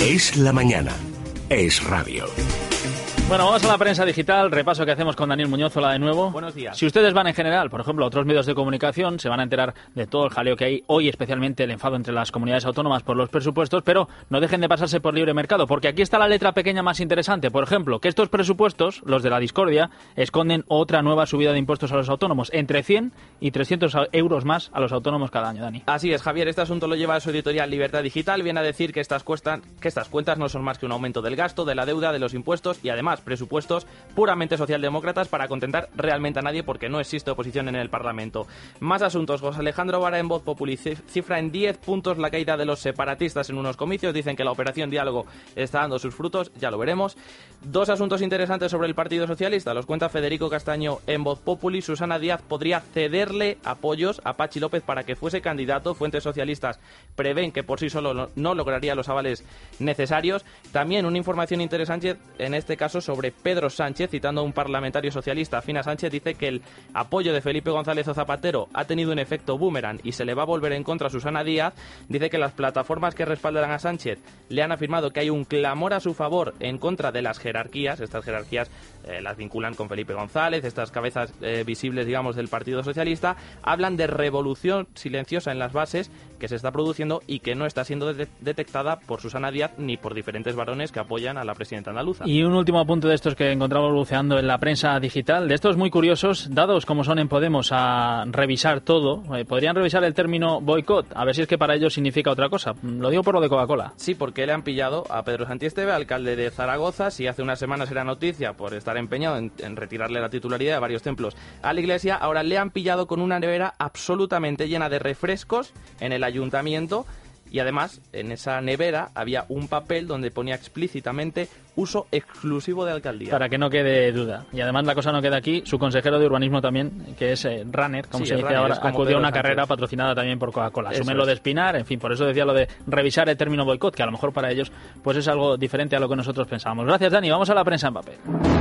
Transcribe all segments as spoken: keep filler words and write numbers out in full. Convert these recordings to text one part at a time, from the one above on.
Es la mañana. Es radio. Bueno, vamos a la prensa digital, repaso que hacemos con Daniel Muñoz. Hola de nuevo. Buenos días. Si ustedes van en general, por ejemplo, a otros medios de comunicación, se van a enterar de todo el jaleo que hay hoy, especialmente el enfado entre las comunidades autónomas por los presupuestos, pero no dejen de pasarse por libre mercado, porque aquí está la letra pequeña más interesante. Por ejemplo, que estos presupuestos, los de la discordia, esconden otra nueva subida de impuestos a los autónomos, entre cien y trescientos euros más a los autónomos cada año, Dani. Así es, Javier. Este asunto lo lleva a su editorial Libertad Digital. Viene a decir que estas, cuestan, que estas cuentas no son más que un aumento del gasto, de la deuda, de los impuestos y además presupuestos puramente socialdemócratas para contentar realmente a nadie, porque no existe oposición en el Parlamento. Más asuntos. José Alejandro Vara en Voz Populi cifra en diez puntos la caída de los separatistas en unos comicios. Dicen que la operación diálogo está dando sus frutos, ya lo veremos. Dos asuntos interesantes sobre el Partido Socialista. Los cuenta Federico Castaño en Voz Populi. Susana Díaz podría cederle apoyos a Pachi López para que fuese candidato. Fuentes socialistas prevén que por sí solo no, no lograría los avales necesarios. También una información interesante, en este caso sobre Pedro Sánchez. Sánchez, citando a un parlamentario socialista, Fina Sánchez, dice que el apoyo de Felipe González o Zapatero ha tenido un efecto boomerang y se le va a volver en contra a Susana Díaz. Dice que las plataformas que respaldan a Sánchez le han afirmado que hay un clamor a su favor en contra de las jerarquías. Estas jerarquías eh, las vinculan con Felipe González, estas cabezas eh, visibles, digamos, del Partido Socialista. Hablan de revolución silenciosa en las bases que se está produciendo y que no está siendo de- detectada por Susana Díaz ni por diferentes varones que apoyan a la presidenta andaluza. Y un último apunte de estos que encontramos buceando en la prensa digital, de estos muy curiosos, dados como son en Podemos a revisar todo, eh, podrían revisar el término boicot, a ver si es que para ellos significa otra cosa. Lo digo por lo de Coca-Cola. Sí, porque le han pillado a Pedro Santiesteve, alcalde de Zaragoza. Si hace unas semanas era noticia por estar empeñado en, en retirarle la titularidad de varios templos a la iglesia, ahora le han pillado con una nevera absolutamente llena de refrescos en el ayuntamiento. Y además, en esa nevera había un papel donde ponía explícitamente uso exclusivo de alcaldía. Para que no quede duda. Y además la cosa no queda aquí. Su consejero de urbanismo también, que es eh, runner, como Sí, se dice runner, ahora, es como acudió a Pedro una Sánchez. carrera patrocinada también por Coca-Cola. Eso Asumen lo es. de Espinar, en fin, por eso decía lo de revisar el término boicot, que a lo mejor para ellos pues es algo diferente a lo que nosotros pensábamos. Gracias, Dani. Vamos a la prensa en papel.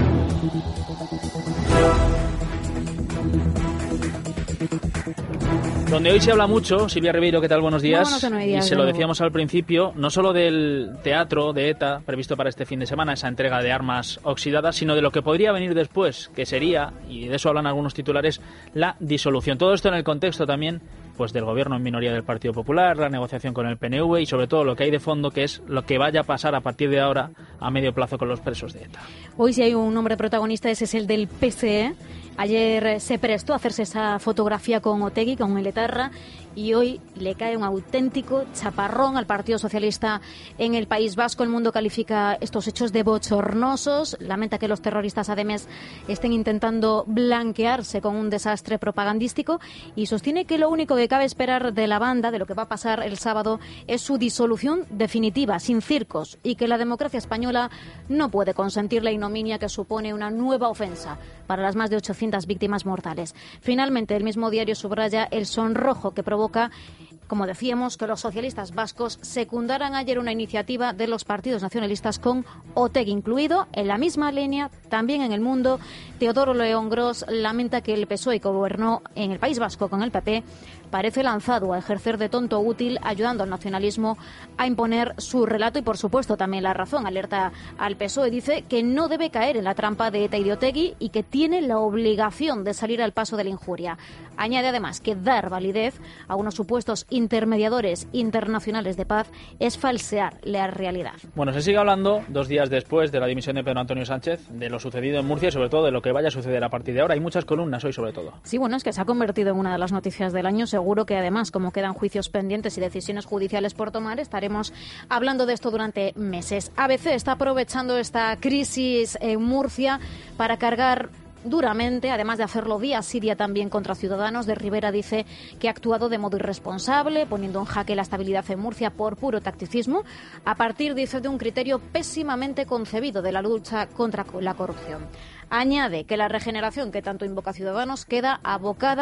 Donde hoy se habla mucho, Silvia Ribeiro, ¿qué tal? Buenos días. Muy buenos días, Y se lo de decíamos al principio, no solo del teatro de ETA previsto para este fin de semana, esa entrega de armas oxidadas, sino de lo que podría venir después, que sería, y de eso hablan algunos titulares, la disolución. Todo esto en el contexto también pues del gobierno en minoría del Partido Popular, la negociación con el P N V y sobre todo lo que hay de fondo, que es lo que vaya a pasar a partir de ahora a medio plazo con los presos de ETA. Hoy si hay un nombre protagonista, ese es el del P S E. Ayer se prestó a hacerse esa fotografía con Otegi, con el etarra, y hoy le cae un auténtico chaparrón al Partido Socialista en el País Vasco. El Mundo califica estos hechos de bochornosos, lamenta que los terroristas además estén intentando blanquearse con un desastre propagandístico y sostiene que lo único que cabe esperar de la banda, de lo que va a pasar el sábado, es su disolución definitiva, sin circos, y que la democracia española no puede consentir la ignominia que supone una nueva ofensa para las más de ochocientas víctimas mortales. Finalmente, el mismo diario subraya el sonrojo que provoca, como decíamos, que los socialistas vascos secundaran ayer una iniciativa de los partidos nacionalistas con Otegi incluido. En la misma línea, también en El Mundo, Teodoro León Gros lamenta que el P S O E, que gobernó en el País Vasco con el P P, parece lanzado a ejercer de tonto útil, ayudando al nacionalismo a imponer su relato y, por supuesto, también la razón. Alerta al P S O E, dice que no debe caer en la trampa de ETA y de Otegi y que tiene la obligación de salir al paso de la injuria. Añade además que dar validez a unos supuestos intermediadores internacionales de paz es falsear la realidad. Bueno, se sigue hablando, dos días después de la dimisión de Pedro Antonio Sánchez, de lo sucedido en Murcia y sobre todo de lo que vaya a suceder a partir de ahora. Hay muchas columnas hoy sobre todo. Sí, bueno, es que se ha convertido en una de las noticias del año. Seguro que además, como quedan juicios pendientes y decisiones judiciales por tomar, estaremos hablando de esto durante meses. A B C está aprovechando esta crisis en Murcia para cargar duramente, además de hacerlo día sí día también contra Ciudadanos. De Rivera dice que ha actuado de modo irresponsable, poniendo en jaque la estabilidad en Murcia por puro tacticismo, a partir, dice, de un criterio pésimamente concebido de la lucha contra la corrupción. Añade que la regeneración que tanto invoca Ciudadanos queda abocada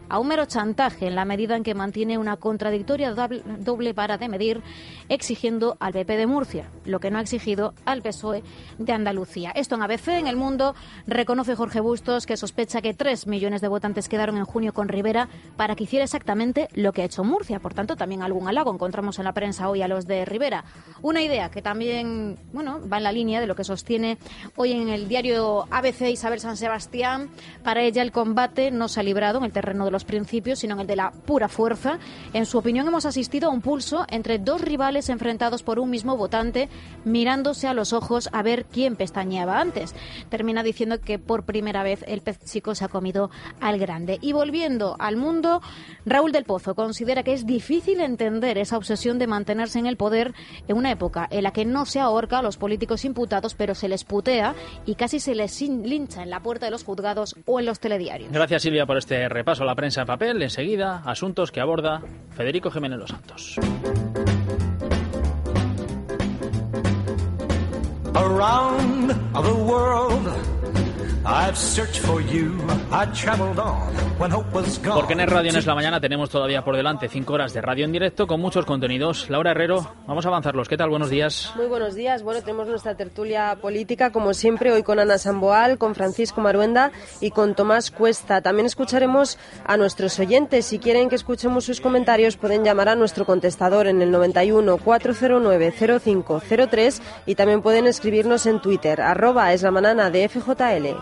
a un mero chantaje en la medida en que mantiene una contradictoria doble, doble vara de medir, exigiendo al P P de Murcia lo que no ha exigido al P S O E de Andalucía. Esto en A B C, en El Mundo, reconoce Jorge Bustos que sospecha que tres millones de votantes quedaron en junio con Rivera para que hiciera exactamente lo que ha hecho Murcia. Por tanto, también algún halago encontramos en la prensa hoy a los de Rivera. Una idea que también, bueno, va en la línea de lo que sostiene hoy en el diario A B C Isabel San Sebastián. Para ella el combate no se ha librado en el terreno de los principios, sino en el de la pura fuerza. En su opinión, hemos asistido a un pulso entre dos rivales enfrentados por un mismo votante, mirándose a los ojos a ver quién pestañeaba antes. Termina diciendo que por primera vez el pez chico se ha comido al grande. Y volviendo al Mundo, Raúl del Pozo considera que es difícil entender esa obsesión de mantenerse en el poder en una época en la que no se ahorca a los políticos imputados, pero se les putea y casi se les lincha en la puerta de los juzgados o en los telediarios. Gracias, Silvia, por este repaso a la prensa en papel. Enseguida, asuntos que aborda Federico Jiménez Los Santos. Around the world I've searched for you, I traveled on when hope was gone. Porque en el Radio en Es la Mañana tenemos todavía por delante cinco horas de radio en directo con muchos contenidos. Laura Herrero, vamos a avanzarlos. ¿Qué tal? Buenos días. Muy buenos días. Bueno, tenemos nuestra tertulia política, como siempre, hoy con Ana Samboal, con Francisco Maruenda y con Tomás Cuesta. También escucharemos a nuestros oyentes. Si quieren que escuchemos sus comentarios, pueden llamar a nuestro contestador en el noventa y uno, cuatrocientos nueve, cero cinco cero tres y también pueden escribirnos en Twitter, arroba es la manana de F J L.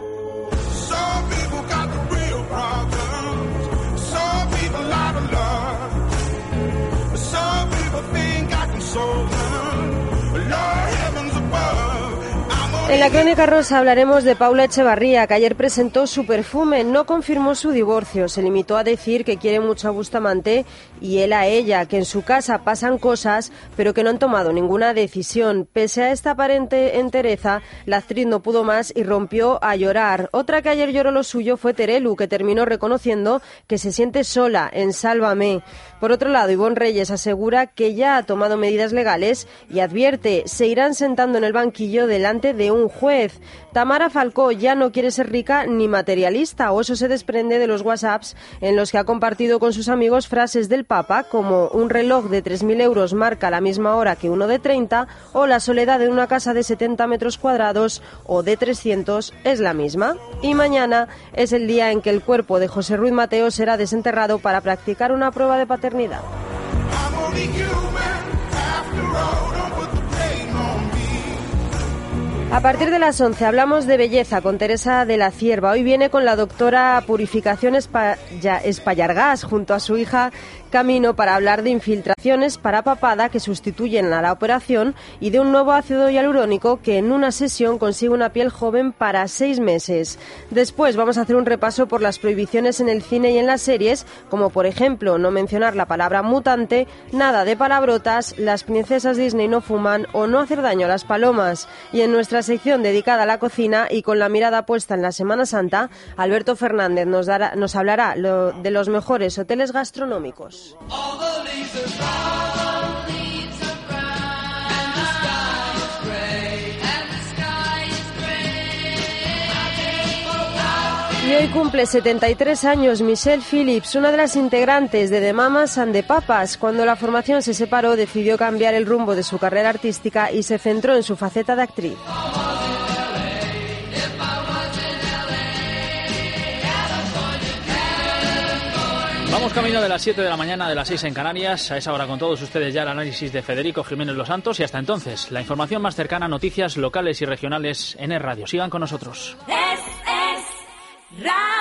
En la Crónica Rosa hablaremos de Paula Echevarría, que ayer presentó su perfume, no confirmó su divorcio, se limitó a decir que quiere mucho a Bustamante y él a ella, que en su casa pasan cosas, pero que no han tomado ninguna decisión. Pese a esta aparente entereza, la actriz no pudo más y rompió a llorar. Otra que ayer lloró lo suyo fue Terelu, que terminó reconociendo que se siente sola en Sálvame. Por otro lado, Ivonne Reyes asegura que ya ha tomado medidas legales y advierte, se irán sentando en el banquillo delante de un juez. Tamara Falcó ya no quiere ser rica ni materialista, o eso se desprende de los WhatsApps en los que ha compartido con sus amigos frases del Papa como un reloj de tres mil euros marca la misma hora que uno de treinta, o la soledad de una casa de setenta metros cuadrados o de trescientos es la misma. Y mañana es el día en que el cuerpo de José Ruiz Mateo será desenterrado para practicar una prueba de paternidad. A partir de las once hablamos de belleza con Teresa de la Cierva. Hoy viene con la doctora Purificación Espallargás junto a su hija Camino para hablar de infiltraciones para papada que sustituyen a la operación y de un nuevo ácido hialurónico que en una sesión consigue una piel joven para seis meses. Después vamos a hacer un repaso por las prohibiciones en el cine y en las series, como por ejemplo no mencionar la palabra mutante, nada de palabrotas, las princesas Disney no fuman o no hacer daño a las palomas. Y en nuestra sección dedicada a la cocina y con la mirada puesta en la Semana Santa, Alberto Fernández nos, dará, nos hablará lo, de los mejores hoteles gastronómicos. Y hoy cumple setenta y tres años Michelle Phillips, una de las integrantes de The Mamas and the Papas. Cuando la formación se separó, decidió cambiar el rumbo de su carrera artística y se centró en su faceta de actriz. Vamos camino de las siete de la mañana, de las seis en Canarias. A esa hora con todos ustedes ya el análisis de Federico Jiménez Los Santos y hasta entonces la información más cercana, noticias locales y regionales en Es Radio. Sigan con nosotros. Es, es, radio.